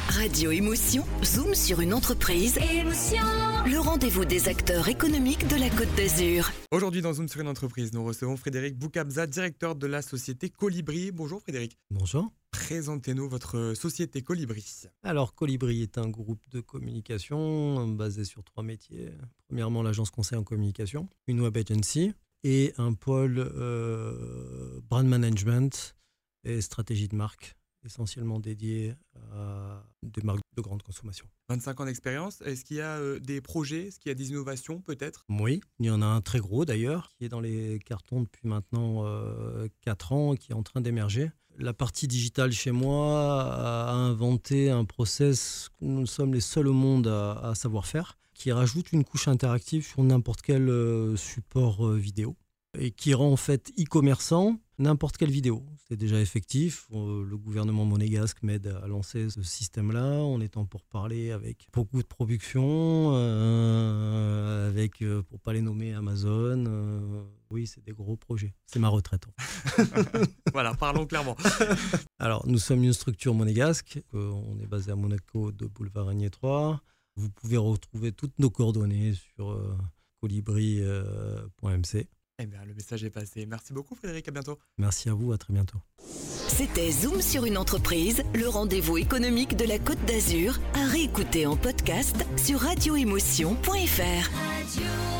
Radio Émotion, zoom sur une entreprise. Émotion. Le rendez-vous des acteurs économiques de la Côte d'Azur. Aujourd'hui, dans Zoom sur une entreprise, nous recevons Frédéric Boukabza, directeur de la société Colibri. Bonjour Frédéric. Bonjour. Présentez-nous votre société Colibri. Alors, Colibri est un groupe de communication basé sur 3 métiers. Premièrement, l'agence conseil en communication, une web agency et un pôle brand management et stratégie de marque, essentiellement dédié à des marques de grande consommation. 25 ans d'expérience, est-ce qu'il y a des projets, est-ce qu'il y a des innovations peut-être ? Oui, il y en a un très gros d'ailleurs, qui est dans les cartons depuis maintenant 4 ans, qui est en train d'émerger. La partie digitale chez moi a inventé un process que nous sommes les seuls au monde à savoir faire, qui rajoute une couche interactive sur n'importe quel support vidéo et qui rend en fait e-commerçant n'importe quelle vidéo. C'est déjà effectif. Le gouvernement monégasque m'aide à lancer ce système-là. On est en pourparlers avec beaucoup de productions, pour pas les nommer, Amazon. Oui, c'est des gros projets. C'est ma retraite. Voilà, parlons clairement. Alors, nous sommes une structure monégasque. On est basé à Monaco, de boulevard Régnier 3. Vous pouvez retrouver toutes nos coordonnées sur colibri.mc. Eh bien, le message est passé. Merci beaucoup Frédéric, à bientôt. Merci à vous, à très bientôt. C'était Zoom sur une entreprise, le rendez-vous économique de la Côte d'Azur, à réécouter en podcast sur radioémotion.fr.